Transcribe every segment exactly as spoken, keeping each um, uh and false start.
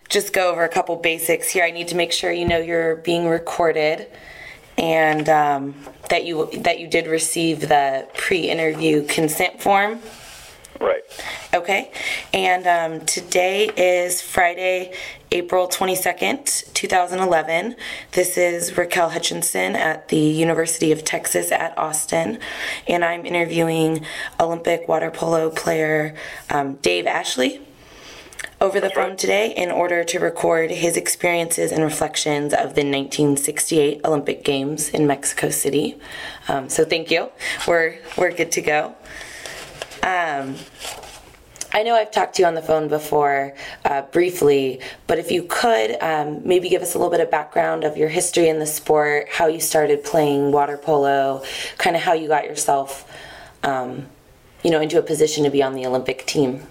just go over a couple basics here. I need to make sure you know you're being recorded, and um, that you that you did receive the pre-interview consent form. Right. Okay. And um, today is Friday, April twenty-second, twenty eleven. This is Raquel Hutchinson at the University of Texas at Austin, and I'm interviewing Olympic water polo player um, Dave Ashley over the phone today in order to record his experiences and reflections of the nineteen sixty-eight Olympic Games in Mexico City. Um, so thank you. We're we're good to go. Um, I know I've talked to you on the phone before, uh, briefly, but if you could um, maybe give us a little bit of background of your history in the sport, how you started playing water polo, kind of how you got yourself, um, you know, into a position to be on the Olympic team.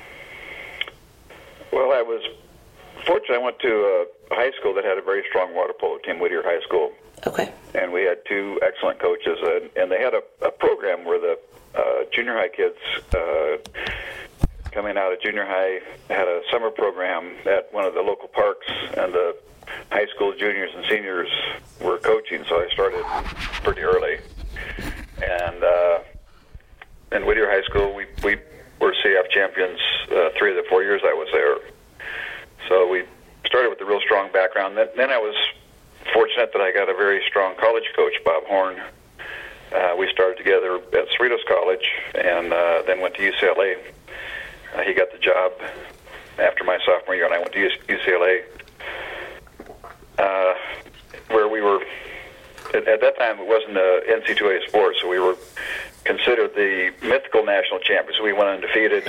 Well, I was fortunate. I went to a high school that had a very strong water polo team, Whittier High School. Okay. And we had two excellent coaches, and, and they had a, a program where the uh, junior high kids uh, coming out of junior high had a summer program at one of the local parks, and the high school juniors and seniors were coaching, so I started pretty early. And uh, in Whittier High School, we, we were C F champions uh, three of the four years I was there. So we started with a real strong background. Then, then I was fortunate that I got a very strong college coach, Bob Horn. Uh, we started together at Cerritos College, and uh, then went to U C L A. Uh, he got the job after my sophomore year, and I went to U C L A, uh, where we were, at, at that time it wasn't a N C double A sport, so we were considered the mythical national champions. We went undefeated.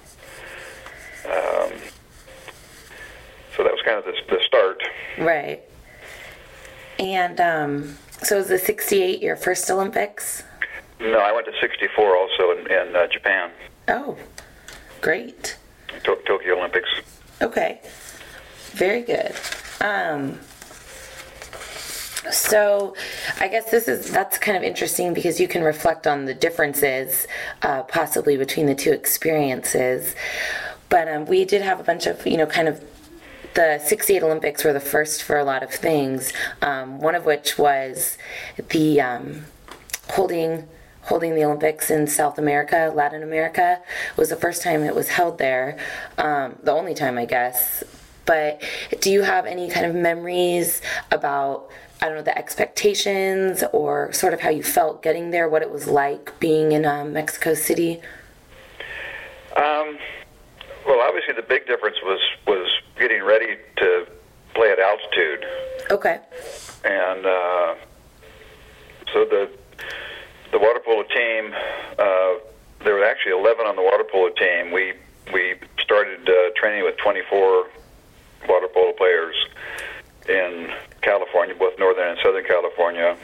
um, so that was kind of the, the start. Right. And um, so was the sixty-eight your first Olympics? No, I went to sixty-four also in, in uh, Japan. Oh, great. To- Tokyo Olympics. Okay, very good. Um, so I guess this is that's kind of interesting because you can reflect on the differences uh, possibly between the two experiences. But um, we did have a bunch of, you know, kind of the sixty-eight Olympics were the first for a lot of things, um, one of which was the um, holding holding the Olympics in South America, Latin America. It was the first time it was held there, um, the only time, I guess. But do you have any kind of memories about, I don't know, the expectations or sort of how you felt getting there, what it was like being in um, Mexico City? Um, well, obviously the big difference was, was getting ready to play at altitude. Okay. And uh, so the the water polo team, uh, there were actually eleven on the water polo team. We we started uh, training with twenty-four water polo players in California, both Northern and Southern California.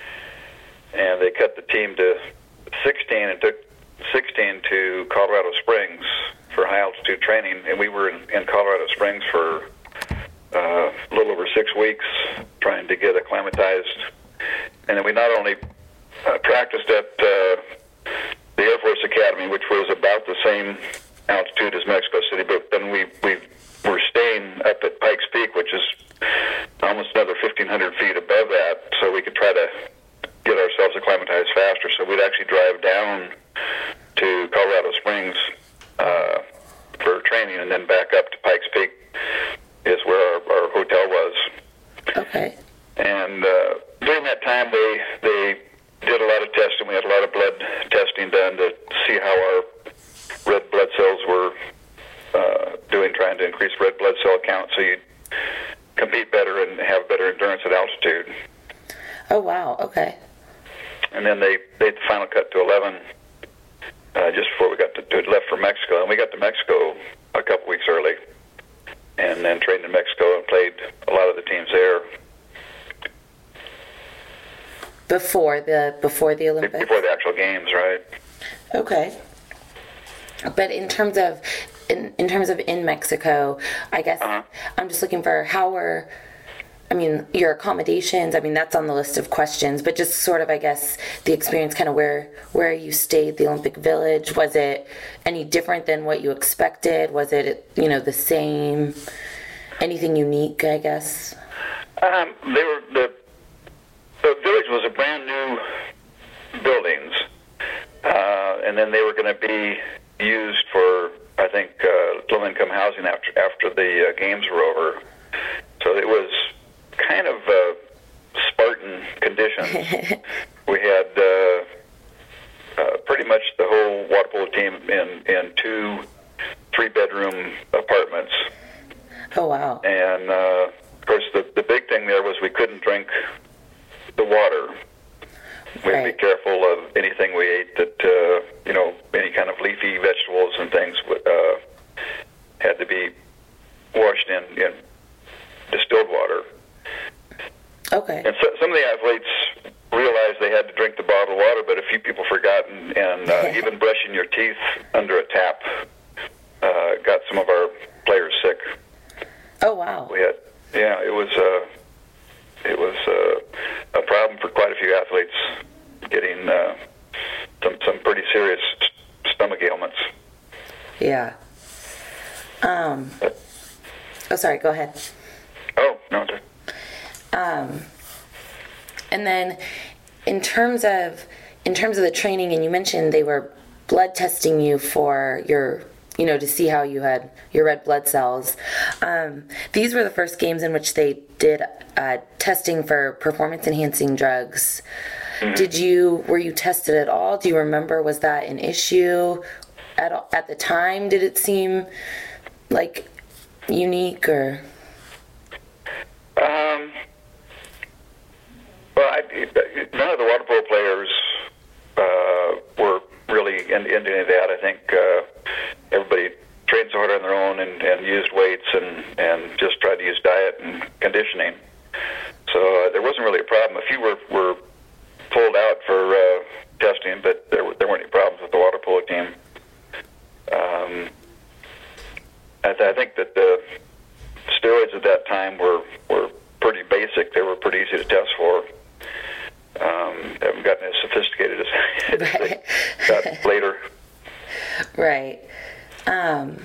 And they cut the team to sixteen and took sixteen to Colorado Springs for high altitude training. And we were in, in Colorado Springs for uh, a little over six weeks trying to get acclimatized. And then we not only uh, practiced at uh, the Air Force Academy, which was about the same altitude as Mexico City, but then we, we were staying up at Pikes Peak, which is almost another fifteen hundred feet above that, so we could try to get ourselves acclimatized faster. So we'd actually drive down to Colorado Springs uh, for training, and then back up to Pikes Peak is where our, our hotel was. Okay. And uh, during that time, they they did a lot of testing. We had a lot of blood testing done to see how our red blood cells were uh, doing, trying to increase red blood cell count so you compete better and have better endurance at altitude. Oh, wow. Okay. And then they, they final cut to eleven uh, just before we got to, to left for Mexico. And we got to Mexico a couple weeks early, and then trained in Mexico and played a lot of the teams there. Before the before the Olympics? Before the actual games, right. Okay. But in terms of in, in terms of in Mexico, I guess uh-huh. I'm just looking for how were, I mean, your accommodations, I mean, that's on the list of questions, but just sort of, I guess, the experience, kind of where, where you stayed, the Olympic Village. Was it any different than what you expected? Was it, you know, the same? Anything unique, I guess? Um, they were the the village was a brand new buildings, uh, and then they were going to be used for, I think, uh, low-income housing after after the uh, games were over. So it was kind of uh, Spartan conditions. We had uh, uh, pretty much the whole water polo team in in two three-bedroom apartments. Oh wow! And uh, of course, the the big thing there was we couldn't drink the water. We had to be careful of anything we ate that, uh, you know, any kind of leafy vegetables and things uh, had to be washed in, in distilled water. Okay. And so, some of the athletes realized they had to drink the bottled water, but a few people forgot, and, and uh, even brushing your teeth under a tap uh, got some of our players sick. Oh, wow. We had, yeah, it was... Uh, It was uh, a problem for quite a few athletes getting uh, some some pretty serious st- stomach ailments. Yeah. Um. But, oh, sorry. Go ahead. oh no. Sorry. Um. And then, in terms of in terms of the training, and you mentioned they were blood testing you for your, you know, to see how you had your red blood cells. Um, these were the first games in which they did uh, testing for performance-enhancing drugs. Mm-hmm. Did you were you tested at all? Do you remember? Was that an issue at at the time? Did it seem like unique or? Um. Well, I, none of the water polo players uh, were really into any of that. I think uh, everybody trained so hard on their own and, and used weights and, and just tried to use diet and conditioning. So uh, there wasn't really a problem. A few were, were pulled out for uh, testing, but there, there weren't any problems with the water polo team. Um, I, th- I think that the steroids at that time were, were pretty basic. They were pretty easy to test for. Um, they haven't gotten as sophisticated as, as they got later. Right. Um,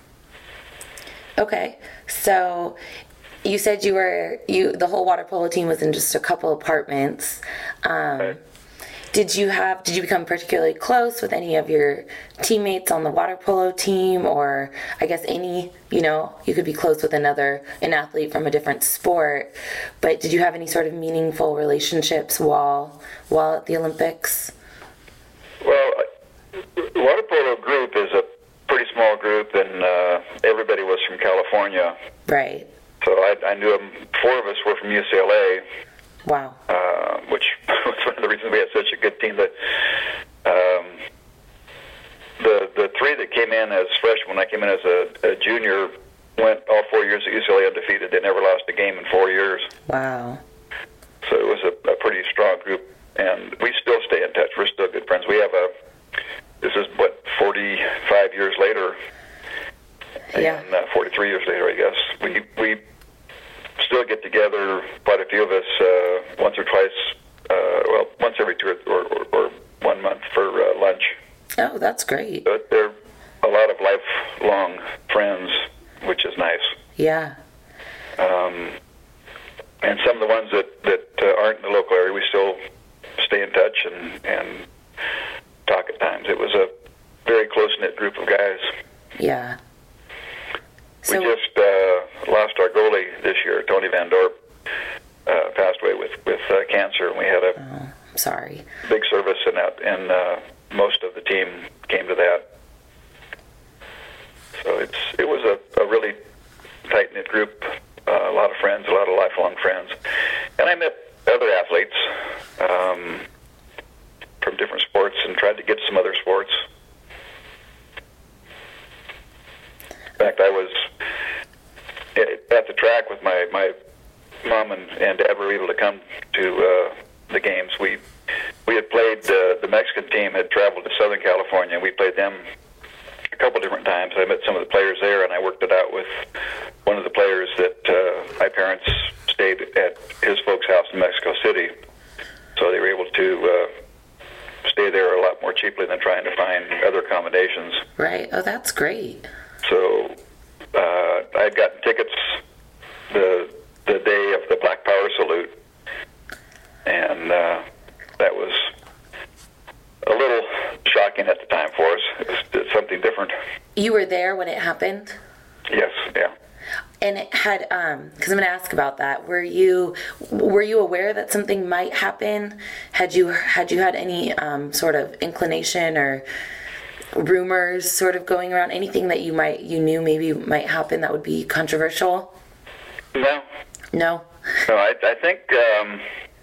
okay. So you said you were you the whole water polo team was in just a couple apartments. Um, right. Did you have did you become particularly close with any of your teammates on the water polo team, or I guess any, you know, you could be close with another an athlete from a different sport, but did you have any sort of meaningful relationships while while at the Olympics? Well, the water polo group is a pretty small group, and uh, everybody was from California. Right. So I, I knew them. Four of us were from U C L A. Wow. Uh, which was one of the reasons we had such a good team. That um, the the three that came in as freshmen, when I came in as a, a junior, went all four years at U C L A undefeated. They never lost a game in four years. Wow. So it was a, a pretty strong group, and we still stay in touch. We're still good friends. We have a This is, what, forty-five years later, yeah. and uh, forty-three years later, I guess. We we still get together, quite a few of us, uh, once or twice, uh, well, once every two or, or, or one month for uh, lunch. Oh, that's great. So they're a lot of lifelong friends, which is nice. Yeah. Um, and some of the ones that, that uh, aren't in the local area, we still stay in touch and, and talk at times. It was a very close-knit group of guys. Yeah. So, we just uh, lost our goalie this year, Tony Van Dorp, uh, passed away with, with uh, cancer, and we had a oh, I'm sorry. big service, and, that, and uh, most of the team came to that. So it's it was a, a really tight-knit group, uh, a lot of friends, a lot of lifelong friends. And I met other athletes um, from different sports and tried to get some other sports. In fact, I was at the track with my, my mom and, and dad were able to come to uh, the games. We we had played, uh, the Mexican team had traveled to Southern California, and we played them a couple different times. I met some of the players there, and I worked it out with one of the players that uh, my parents stayed at his folks' house in Mexico City. So they were able to uh, stay there a lot more cheaply than trying to find other accommodations. Right. Oh, that's great. So uh, I had gotten tickets the the day of the Black Power salute, and uh, that was a little shocking at the time for us. It was, it was something different. You were there when it happened? Yes, yeah. And it had, um, because I'm going to ask about that. Were you were you aware that something might happen? Had you had you had any um, sort of inclination or rumors sort of going around? Anything that you might you knew maybe might happen that would be controversial? No. No. No, I, I think um,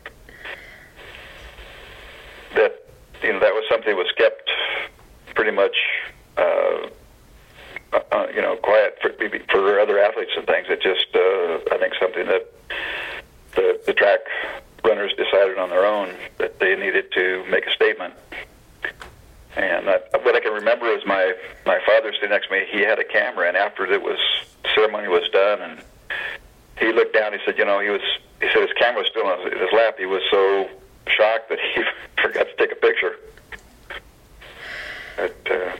that you know that was something that was kept pretty much. Uh, Uh, you know, quiet for, for other athletes and things. It just, uh, I think, something that the, the track runners decided on their own that they needed to make a statement. And I, what I can remember is my my father sitting next to me. He had a camera, and after it was the ceremony was done, and he looked down. He said, you know, he was. He said his camera was still on his lap. He was so shocked that he forgot to take a picture. But, uh,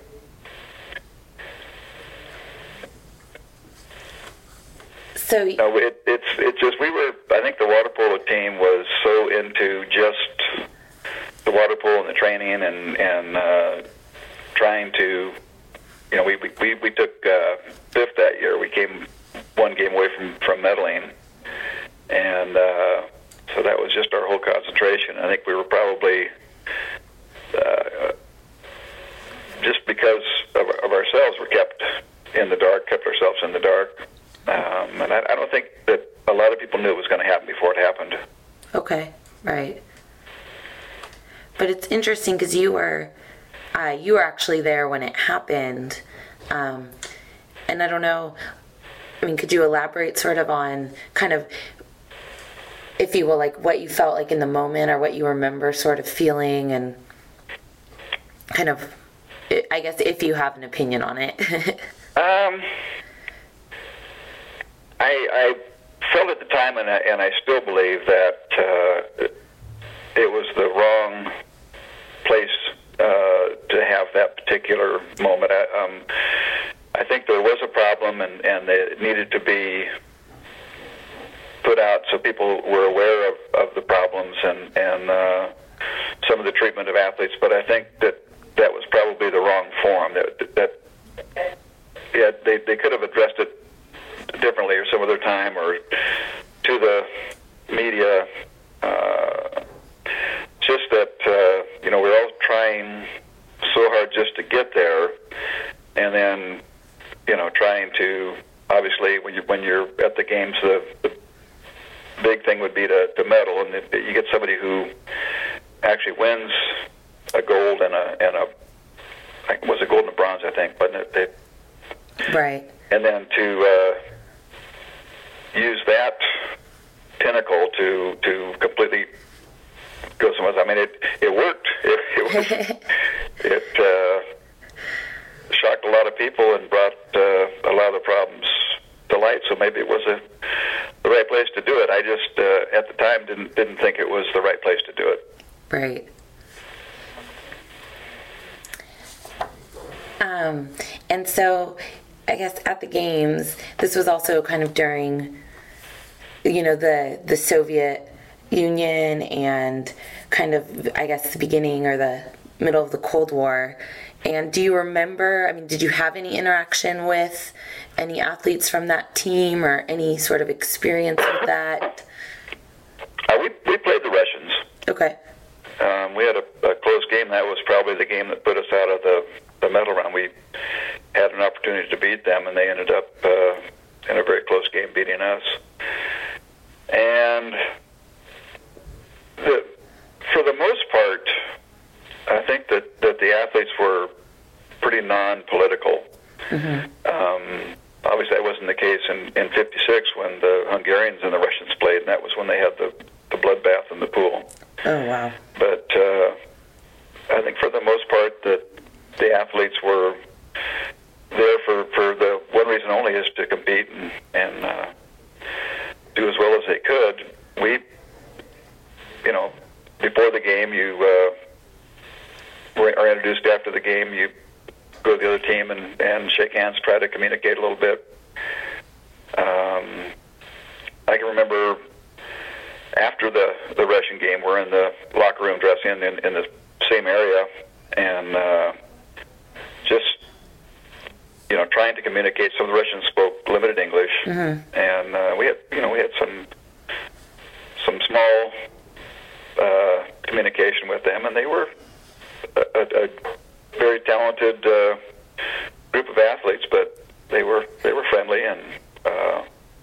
So no, it, it's it's just we were. I think the water polo team was so into just the water polo and the training and and uh, trying to, you know, we we we took uh, fifth that year. We came one game away from from medaling, and uh, so that was just our whole concentration. I think we were probably uh, just because of, of ourselves, were kept in the dark, kept ourselves in the dark. Um, and I, I don't think that a lot of people knew it was going to happen before it happened. Okay, right. But it's interesting because you were, uh, you were actually there when it happened, um, and I don't know. I mean, could you elaborate sort of on kind of, if you will, like what you felt like in the moment, or what you remember sort of feeling, and kind of, I guess, if you have an opinion on it. um. I, I felt at the time, and I, and I still believe that uh, it was the wrong place uh, to have that particular moment. I, um, I think there was a problem, and, and it needed to be put out so people were aware of, of the problems and, and uh, some of the treatment of athletes. But I think that that was probably the wrong forum. That, that yeah, they, they could have addressed it differently or some other time, or to the media. Uh, just that uh, you know, we're all trying so hard just to get there, and then you know, trying to, obviously when you when you're at the games, the, the big thing would be to, to medal, and if you get somebody who actually wins a gold and a and a I was a gold and a bronze, I think, wasn't it? They, right. And then to uh, use that pinnacle to to completely go somewhere else. I mean, it it worked. It it, it uh, shocked a lot of people and brought uh, a lot of the problems to light. So maybe it was a the right place to do it. I just uh, at the time didn't didn't think it was the right place to do it. Right. Um, and so, I guess at the games, this was also kind of during, you know, the the Soviet Union and kind of, I guess, the beginning or the middle of the Cold War. And do you remember, I mean, did you have any interaction with any athletes from that team, or any sort of experience with that? Uh, we, we played the Russians. Okay. Um, we had a, a close game. That was probably the game that put us out of the, the medal round. We had an opportunity to beat them, and they ended up uh, in a very close game beating us. And the, for the most part, I think that, that the athletes were pretty non-political. Mm-hmm. Um, obviously, that wasn't the case in, in fifty-six when the Hungarians and the Russians played, and that was when they had the, the bloodbath in the pool. Oh, wow. But uh, I think for the most part that the athletes were there for, for the one reason only, is to compete and, and uh, do as well as they could. We, you know, before the game, you uh, are introduced after the game. You go to the other team and, and shake hands, try to communicate a little bit. Um, remember after the, the Russian game, we're in the locker room dressing in, in, in the same area, and uh, just, you know, trying to communicate. Some of the Russians spoke limited English, mm-hmm. and uh, we had, you know, we had some some small uh, communication with them, and they were a, a, a very talented uh, group of athletes, but they were they were friendly, and uh,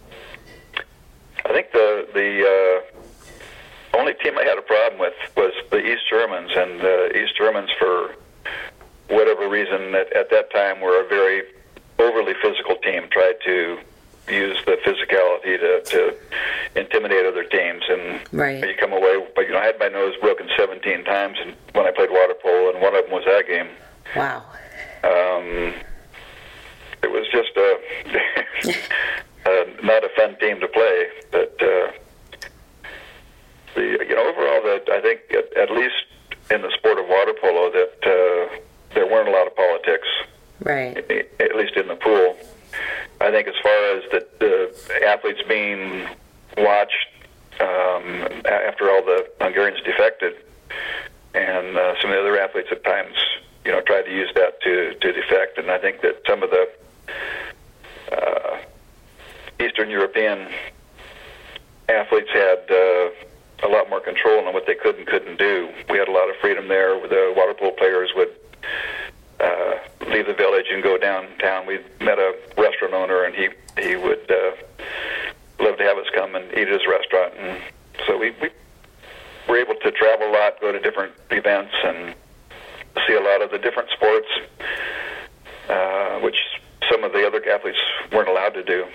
I think the the uh, only team I had a problem with was the East Germans, and the East Germans, for whatever reason, at, at that time were a very overly physical team, tried to use the physicality to, to intimidate other teams, and right. you come away, but you know, I had my nose broken seventeen times and when I played water polo, and one of them was that game. Wow. Um, it was just a, a not a fun team to play, but uh, the you know overall, that I think at, at least in the sport of water polo, that uh, there weren't a lot of politics. Right. At least in the pool. I think as far as the, the athletes being watched um, after all the Hungarians defected, and uh, some of the other athletes at times, you know, tried to use that to, to defect. And I think that some of the uh, Eastern European athletes had uh, a lot more control on what they could and couldn't do. We had a lot of freedom there. The water polo players would Uh, leave the village and go downtown. We met a restaurant owner, and he he would uh, love to have us come and eat at his restaurant. And so we, we were able to travel a lot, go to different events, and see a lot of the different sports, uh, which some of the other athletes weren't allowed to do.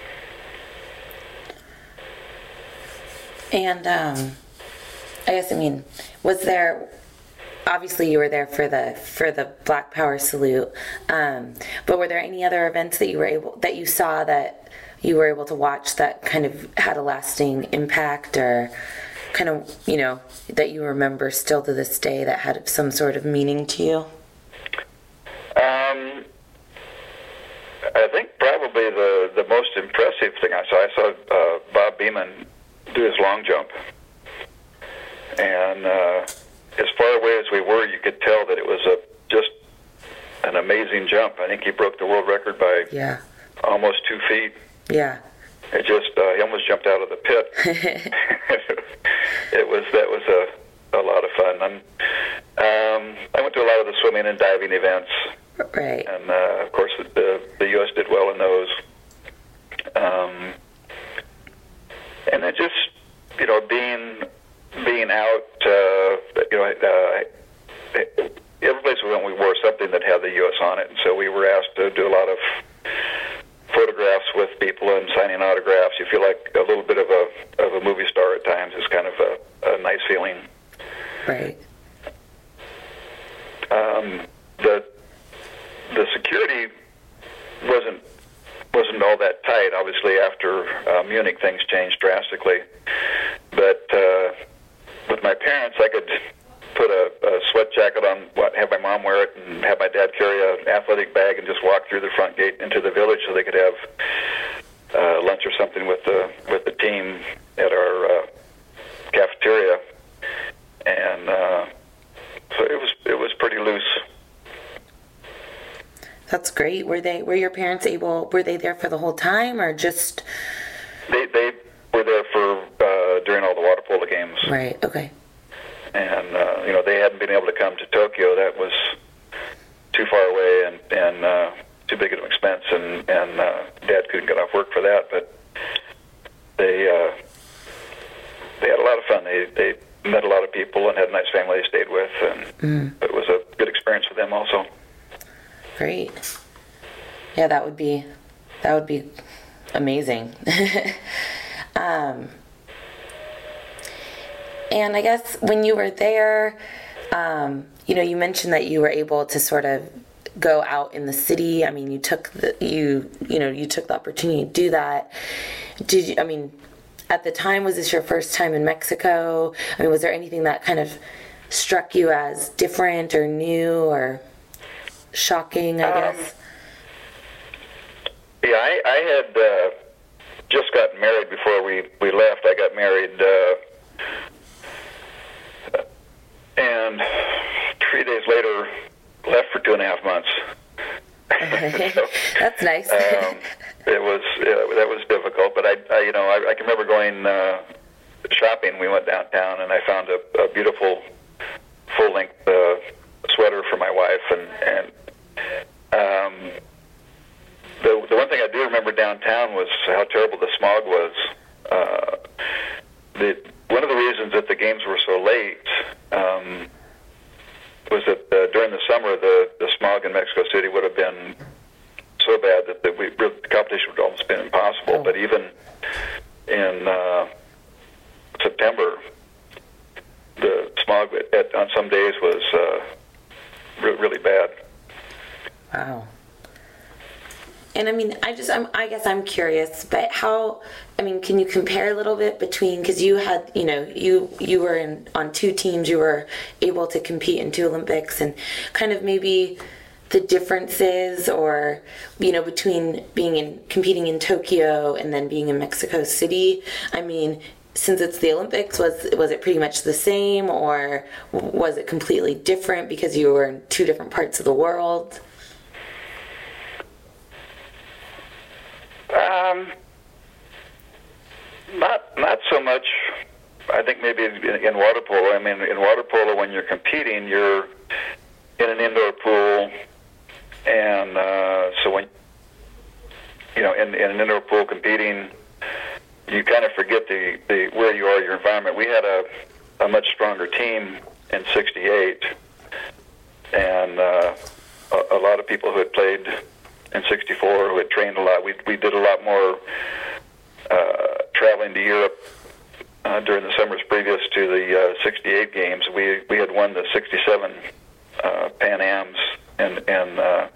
And um, I guess, I mean, was there... Obviously, you were there for the for the Black Power salute, um, but were there any other events that you were able that you saw that you were able to watch that kind of had a lasting impact, or kind of, you know, that you remember still to this day that had some sort of meaning to you? Um, I think probably the the most impressive thing I saw, I saw uh, Bob Beamon do his long jump, and. Uh, As far away as we were, you could tell that it was a just an amazing jump. I think he broke the world record by yeah. almost two feet. Yeah. It just uh, he almost jumped out of the pit. It was that was a a lot of fun. And um, I went to a lot of the swimming and diving events. Right. And uh, of course, the the U S did well in those. Um, and it just, you know, being. Being out, uh, you know, uh, every place we went, we wore something that had the U S on it, and so we were asked to do a lot of photographs with people and signing autographs. You feel like a little bit of a of a movie star at times. It's kind of a, a nice feeling. Right. Um, the the security wasn't wasn't all that tight. Obviously, after uh, Munich, things changed drastically, but. Uh, With my parents, I could put a, a sweat jacket on, have my mom wear it, and have my dad carry an athletic bag and just walk through the front gate into the village so they could have uh, lunch or something with the with the team at our uh, cafeteria. And uh, so it was it was pretty loose. That's great. Were they were your parents able? Were they there for the whole time, or just? They they. Were there for uh, during all the water polo games. Right. Okay. And uh, you know, they hadn't been able to come to Tokyo. That was too far away and and uh, too big of an expense. And and uh, Dad couldn't get off work for that. But they uh, they had a lot of fun. They they met a lot of people and had a nice family they stayed with, and mm. it was a good experience for them also. Great. Yeah, that would be that would be amazing. Um, and I guess when you were there, um, you know, you mentioned that you were able to sort of go out in the city. I mean, you took the, you, you know, you took the opportunity to do that. Did you, I mean, at the time, was this your first time in Mexico? I mean, was there anything that kind of struck you as different or new or shocking, I guess? Um, yeah, I, I had, uh, just got married before we, we left. I got married, uh, and three days later, left for two and a half months. So, that's nice. um, it was uh, that was difficult, but I, I you know, I, I can remember going uh, shopping. We went downtown, and I found a, a beautiful full-length uh, sweater for my wife, and and um, the the one thing I do remember downtown was how terrible the smog was. Uh, the one of the reasons that the games were so late um, was that uh, during the summer the, the smog in Mexico City would have been so bad that the, we, the competition would almost been impossible. But even in uh, September, the smog at, at, on some days was uh, re- really bad. Wow. And I mean, I just, I'm, I guess I'm curious, but how, I mean, can you compare a little bit between, because you had, you know, you, you were in, on two teams, you were able to compete in two Olympics, and kind of maybe the differences, or, you know, between being in, competing in Tokyo and then being in Mexico City. I mean, since it's the Olympics, was, was it pretty much the same, or was it completely different because you were in two different parts of the world? Um, not not so much. I think maybe in, in water polo. I mean, in water polo, when you're competing, you're in an indoor pool, and uh, so when you know in, in an indoor pool competing, you kind of forget the, the where you are, your environment. We had a a much stronger team in sixty-eight, and uh, a, a lot of people who had played in sixty-four, who had trained a lot. We we did a lot more uh, traveling to Europe uh, during the summers previous to the uh, sixty-eight games. We we had won the sixty-seven uh, Pan Ams in, in uh,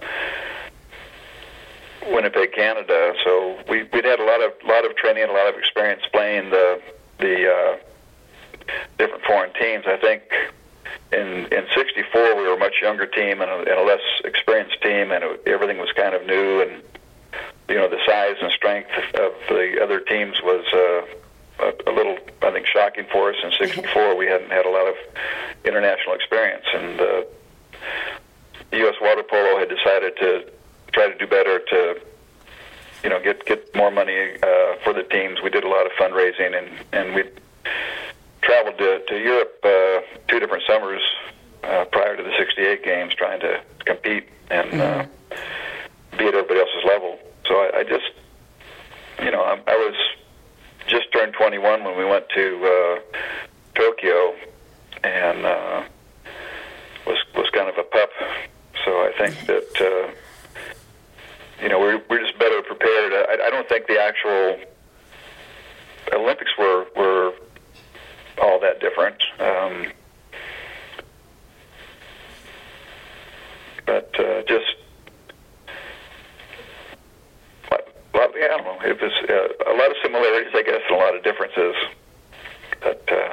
Winnipeg, Canada. So we we'd had a lot of lot of training, a lot of experience playing the the uh, different foreign teams. I think. In in sixty-four, we were a much younger team and a, and a less experienced team, and it, everything was kind of new. And you know, the size and strength of the other teams was uh, a, a little, I think, shocking for us. In sixty-four, we hadn't had a lot of international experience, and uh, U S Water Polo had decided to try to do better to, you know, get get more money uh, for the teams. We did a lot of fundraising, and and we traveled to, to Europe uh, two different summers uh, prior to the sixty-eight games, trying to compete and uh, be at everybody else's level. So I, I just, you know, I, I was just turned twenty-one when we went to uh, Tokyo, and uh, was was kind of a pup. So I think that uh, you know we're we're just better prepared. I, I don't think the actual Olympics were were all that different. Um, but uh, just, well, yeah, I don't know. It was uh, a lot of similarities, I guess, and a lot of differences. But uh,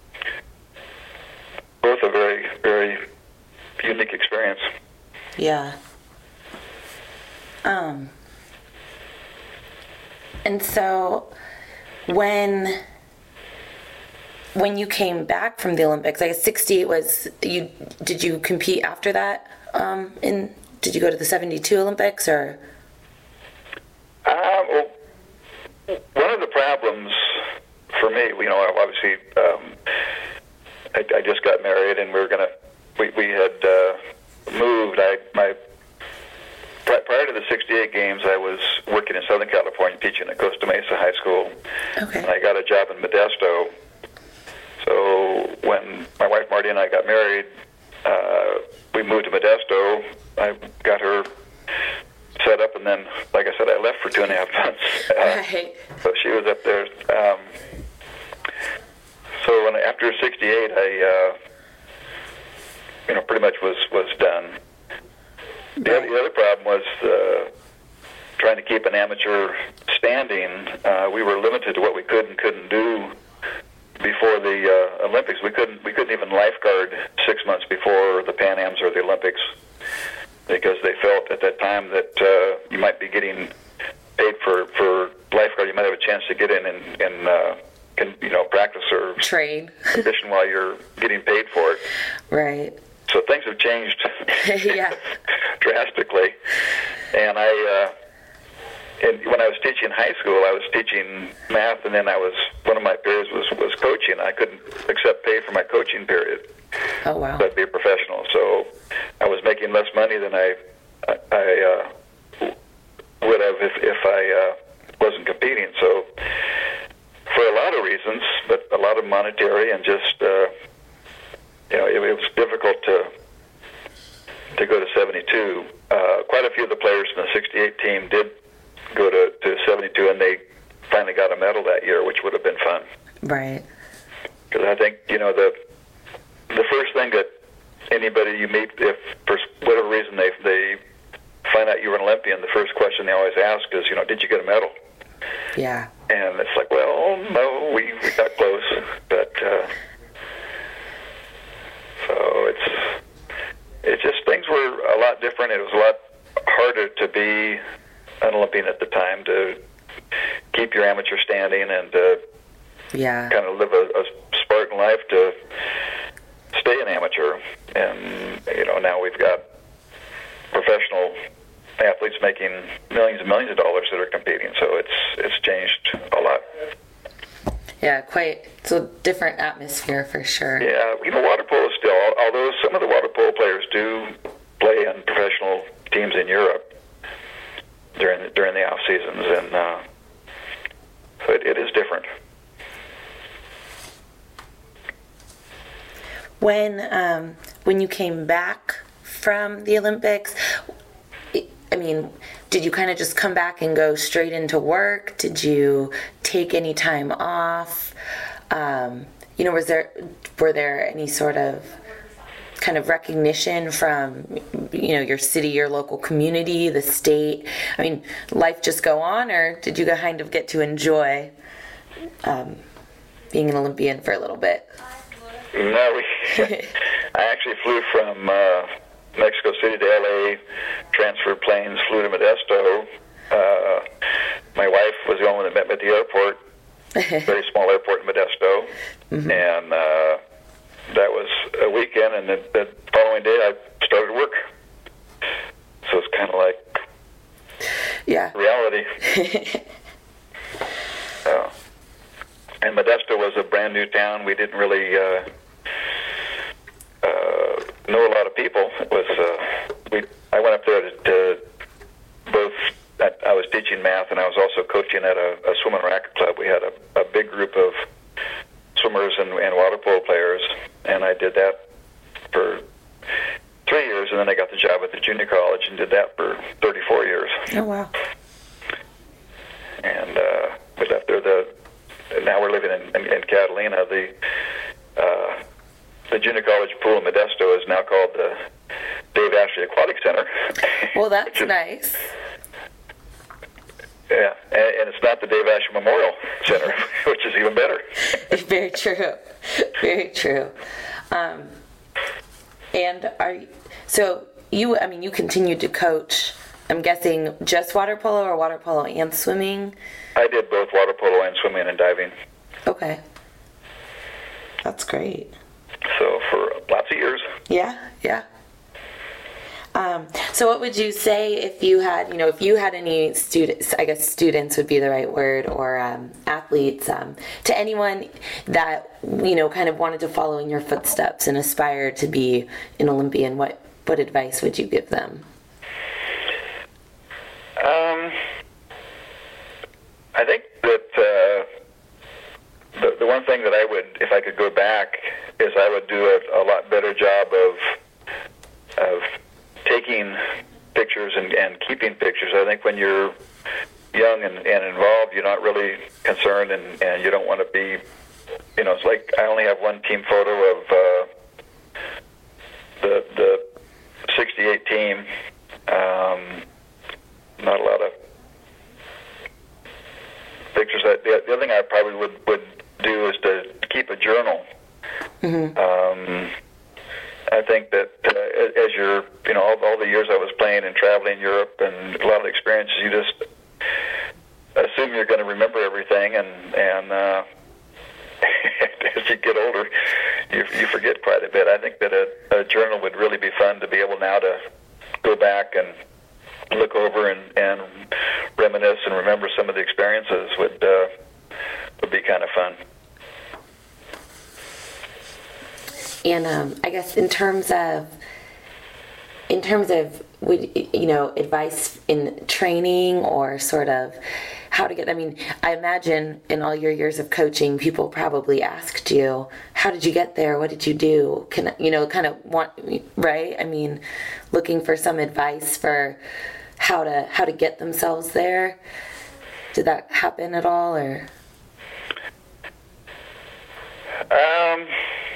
both a very, very unique experience. Yeah. Um. And so, when... When you came back from the Olympics, I guess sixty-eight was you. Did you compete after that? Um, in did you go to the seventy-two Olympics or? Uh, well, one of the problems for me, you know, obviously, um, I, I just got married, and we were gonna. We we had uh, moved. I my prior to the sixty-eight games, I was working in Southern California, teaching at Costa Mesa High School. Okay. And I got a job in Modesto. So when my wife Marty and I got married, uh, we moved to Modesto. I got her set up, and then, like I said, I left for two and a half months. Uh, right. So she was up there. Um, so when after sixty-eight, I, uh, you know, pretty much was was done. The other, the other problem was uh, trying to keep an amateur standing. Uh, we were limited to what we could and couldn't do. Before the uh, Olympics, we couldn't we couldn't even lifeguard six months before the Pan Ams or the Olympics, because they felt at that time that uh, you might be getting paid for, for lifeguard, you might have a chance to get in and, and uh, can, you know, practice or train condition while you're getting paid for it. Right. So things have changed yeah. drastically. And I, uh, and when I was teaching high school, I was teaching math, and then I was, one of my periods was, was coaching. I couldn't accept pay for my coaching period. Oh, wow. So I'd be a professional. So I was making less money than I, I, I uh, would have if, if I uh, wasn't competing. So for a lot of reasons, but a lot of monetary and just, uh, you know, it, it was difficult to to go to seventy-two. Uh, quite a few of the players in the sixty-eight team did go to, to seventy-two, and they finally got a medal that year, which would have been fun. Right. Because I think, you know, the the first thing that anybody you meet, if for whatever reason they they find out you're an Olympian, the first question they always ask is, you know, did you get a medal? Yeah. And it's like, well, no, we, we got close, but uh, so it's it's just things were a lot different. It was a lot harder to be an Olympian at the time, to keep your amateur standing and to yeah. kind of live a, a Spartan life to stay an amateur. And, you know, now we've got professional athletes making millions and millions of dollars that are competing, so it's it's changed a lot. Yeah, quite. It's a different atmosphere for sure. Yeah, you know, water polo still, although some of the water polo players do play in professional teams in Europe during the, during the off seasons, and uh, so it, it is different. When um, when you came back from the Olympics, I mean, did you kind of just come back and go straight into work? Did you take any time off? Um, you know, was there were there any sort of kind of recognition from, you know, your city, your local community, the state? I mean, life just go on, or did you kind of get to enjoy um, being an Olympian for a little bit? No, we, I actually flew from uh, Mexico City to L A, transferred planes, flew to Modesto. Uh, my wife was the only one that met me at the airport, very small airport in Modesto, mm-hmm. and uh, that was a weekend, and the, the following day I started work. So it's kind of like yeah. reality. So, and Modesto was a brand new town. We didn't really uh, uh, know a lot of people. It was uh, we. I went up there to, to both. I, I was teaching math, and I was also coaching at a, a swim and racket club. We had a, a big group of swimmers and, and water polo players, and I did that for three years, and then I got the job at the junior college and did that for thirty-four years. Oh wow! And uh, we left there. The now we're living in, in, in Catalina. The uh, the junior college pool in Modesto is now called the Dave Ashley Aquatic Center. Well, that's is, nice. Yeah, and, and it's not the Dave Ashley Memorial Center, which is even better. Very true. Very true. Um, and are so you? I mean, you continued to coach. I'm guessing just water polo or water polo and swimming? I did both water polo and swimming and diving. Okay. That's great. So for lots of years. Yeah, yeah. Um, so what would you say if you had, you know, if you had any students, I guess students would be the right word, or um, athletes, um, to anyone that, you know, kind of wanted to follow in your footsteps and aspire to be an Olympian, what, what advice would you give them? Um, I think that uh, the, the one thing that I would, if I could go back, is I would do a, a lot better job of of taking pictures and, and keeping pictures. I think when you're young and, and involved, you're not really concerned, and, and you don't want to be, you know, it's like I only have one team photo of uh, the the sixty-eight team. Um, not a lot of pictures. The, the other thing I probably would, would do is to keep a journal. Mm-hmm. Um, I think that uh, as you're, you know, all, all the years I was playing and traveling Europe and a lot of experiences, you just assume you're going to remember everything, and and uh, as you get older, you you forget quite a bit. I think that a, a journal would really be fun to be able now to go back and look over and, and reminisce and remember some of the experiences would uh, would be kind of fun. And um, I guess in terms of in terms of would you know advice in training or sort of how to get, I mean, I imagine in all your years of coaching, people probably asked you, how did you get there? What did you do? Can, you know, kind of want, right? I mean, looking for some advice for how to, how to get themselves there. Did that happen at all, or? Um,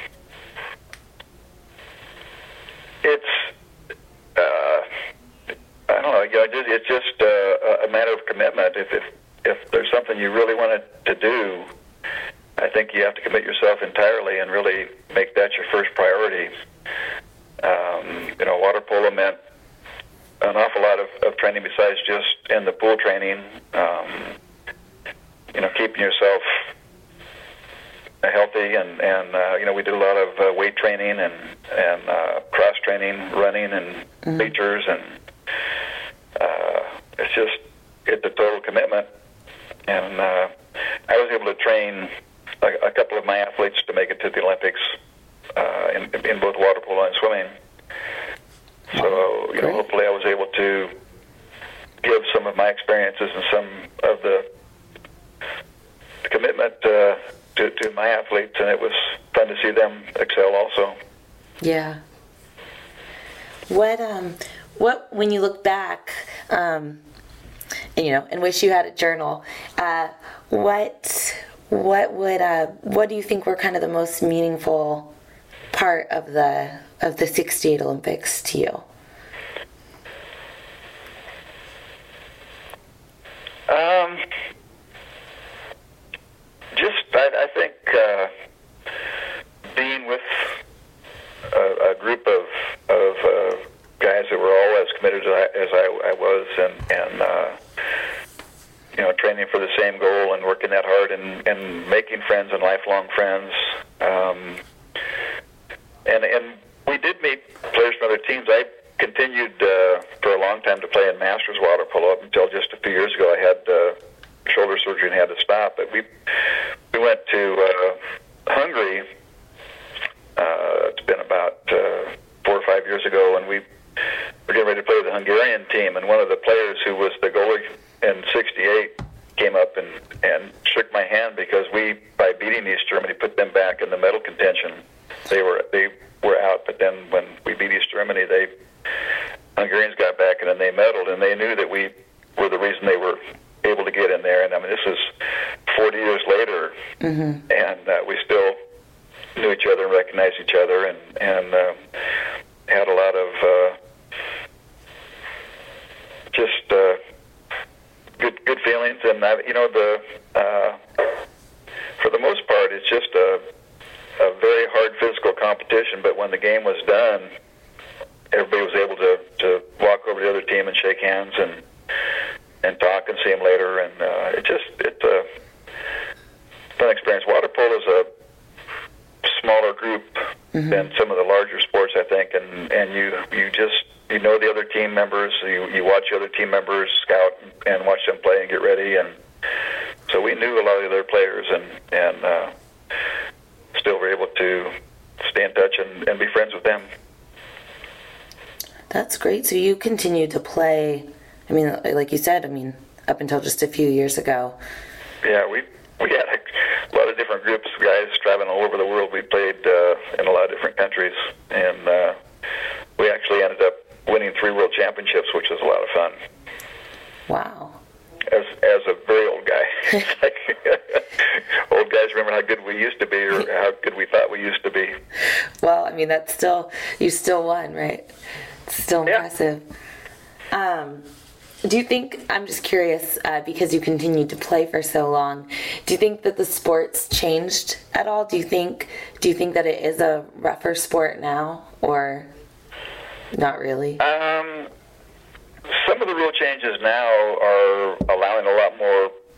it's, uh, I don't know, you know, it's just uh, a matter of commitment. If, if if there's something you really wanted to do, I think you have to commit yourself entirely and really make that your first priority. Um, you know, water polo meant an awful lot of, of training besides just in the pool training. Um, you know, keeping yourself healthy, and, and uh, you know, we did a lot of uh, weight training and, and uh, cross training, running and mm-hmm. bleachers, and uh, it's just, it's a total commitment. And uh, I was able to train a, a couple of my athletes to make it to the Olympics uh, in, in both water polo and swimming. So, you know, hopefully I was able to give some of my experiences and some of the commitment uh, to, to my athletes, and it was fun to see them excel also. Yeah. What, um, what, when you look back, um, and, you know, and wish you had a journal, uh, what, what would, uh, what do you think were kind of the most meaningful part of the, of the sixty-eight Olympics to you? Um, just, I, I think, uh, being with a, a group of, of, uh, guys that were all as committed as I, as I, I was, and, and uh, you know, training for the same goal and working that hard, and, and making friends and lifelong friends. Um, and and we did meet players from other teams. I continued uh, for a long time to play in Masters water polo up until just a few years ago. I had uh, shoulder surgery and had to stop. But we we went to uh, Hungary. Uh, it's been about uh, four or five years ago, and we were getting ready to play with the Hungarian team, and one of the players who was the goalie in sixty-eight came up and, and shook my hand because we, by beating East Germany, put them back in the medal contention. They were they were out, but then when we beat East Germany, they Hungarians got back and then they medaled, and they knew that we were the reason they were able to get in there. And I mean, this is forty years later, mm-hmm. and uh, we still knew each other and recognized each other, and and um, had a lot of uh, just uh, good good feelings. And I, you know, the uh, for the most part, it's just a a very hard physical competition. But when the game was done, everybody was able to to walk over to the other team and shake hands and and talk and see them later. And uh, it just it's a fun experience. Water polo is a smaller group mm-hmm. than some of the larger sports, I think, and and you you just you know the other team members, you you watch the other team members scout and watch them play and get ready, and so we knew a lot of the other players, and and uh, still were able to stay in touch and, and be friends with them. That's great. So you continued to play, I mean, like you said, I mean, up until just a few years ago. Yeah, we we had a lot of different groups of guys traveling all over the world. We played uh, in a lot of different countries, and uh, we actually ended up winning three world championships, which was a lot of fun. Wow. As as a very old guy. Like, old guys remember how good we used to be, or how good we thought we used to be. Well, I mean, that's still, you still won, right? It's still impressive. Yeah. Um, do you think, I'm just curious, uh, because you continued to play for so long, do you think that the sport's changed at all? Do you think, do you think that it is a rougher sport now, or not really? Um, some of the rule changes now are allowing a lot more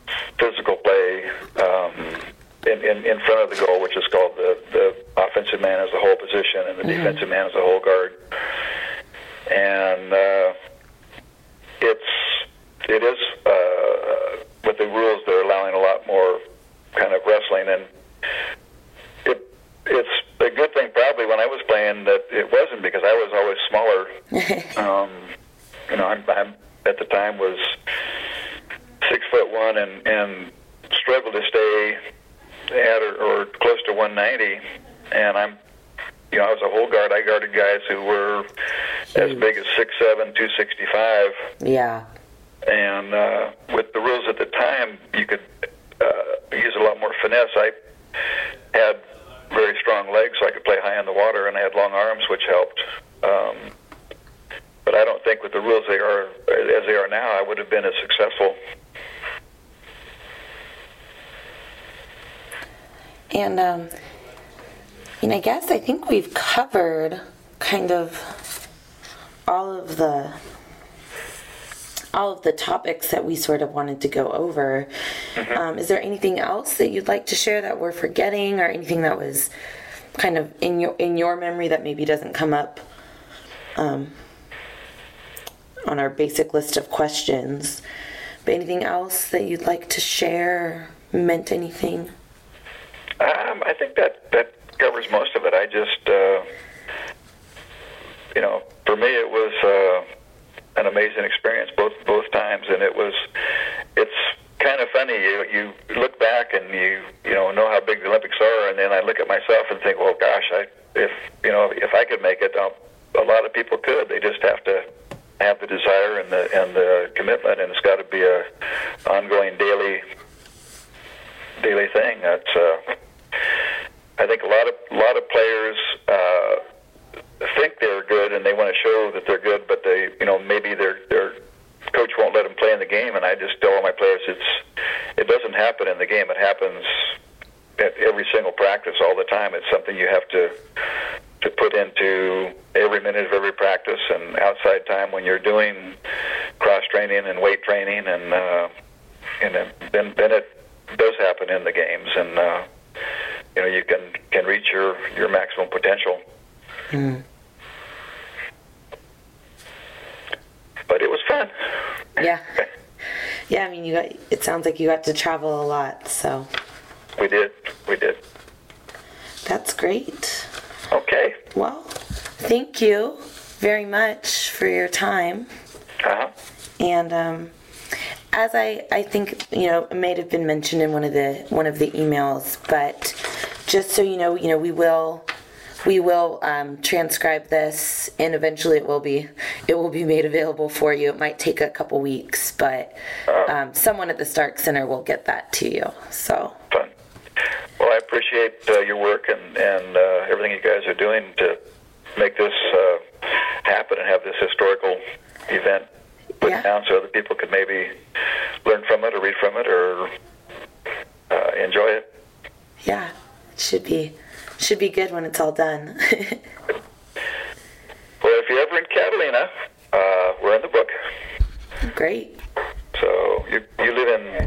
physical play um, in, in in front of the goal, which is called the the offensive man as a whole position and the mm-hmm. defensive man as a whole guard. And uh, it's it is uh, with the rules, they're allowing a lot more kind of wrestling, and it it's a good thing probably when I was playing that it wasn't, because I was always smaller. um, you know, I'm, I'm at the time was six foot one and and struggled to stay at or, or close to one ninety, and I'm. You know, I was a whole guard. I guarded guys who were as big as six seven, two sixty-five. Yeah. And uh, with the rules at the time, you could uh, use a lot more finesse. I had very strong legs, so I could play high in the water, and I had long arms, which helped. Um, but I don't think with the rules they are as they are now, I would have been as successful. And um, and I guess I think we've covered kind of all of the all of the topics that we sort of wanted to go over. Mm-hmm. Um, is there anything else that you'd like to share that we're forgetting, or anything that was kind of in your in your memory that maybe doesn't come up um, on our basic list of questions? But anything else that you'd like to share, meant anything? Um, I think that that covers most of it. I just, uh, you know, for me it was uh, an amazing experience both both times, and it was, it's kind of funny. You you look back and you you know know how big the Olympics are, and then I look at myself and think, well, gosh, I if you know if I could make it, um, a lot of people could. They just have to have the desire and the and the commitment, and it's got to be a ongoing daily daily thing. That's uh, I think a lot of a lot of players uh, think they're good and they want to show that they're good, but they, you know, maybe their their coach won't let them play in the game. And I just tell all my players, it's it doesn't happen in the game. It happens at every single practice, all the time. It's something you have to to put into every minute of every practice and outside time when you're doing cross training and weight training, and uh, and then then it does happen in the games, and uh, you know you can can reach your your maximum potential. Mm. But it was fun. Yeah. Yeah, I mean, you got. It sounds like you got to travel a lot, so. We did. We did. That's great. Okay. Well, thank you very much for your time. Uh-huh. And um, as I, I think, you know, it may have been mentioned in one of the one of the emails, but just so you know, you know, we will. We will um, transcribe this, and eventually it will be it will be made available for you. It might take a couple weeks, but um, someone at the Stark Center will get that to you. So fun. Well, I appreciate uh, your work and and uh, everything you guys are doing to make this uh, happen and have this historical event put yeah. down so other people could maybe learn from it or read from it or uh, enjoy it. Yeah, it should be. Should be good when it's all done. Well, if you're ever in Catalina, uh, we're in the book. Great.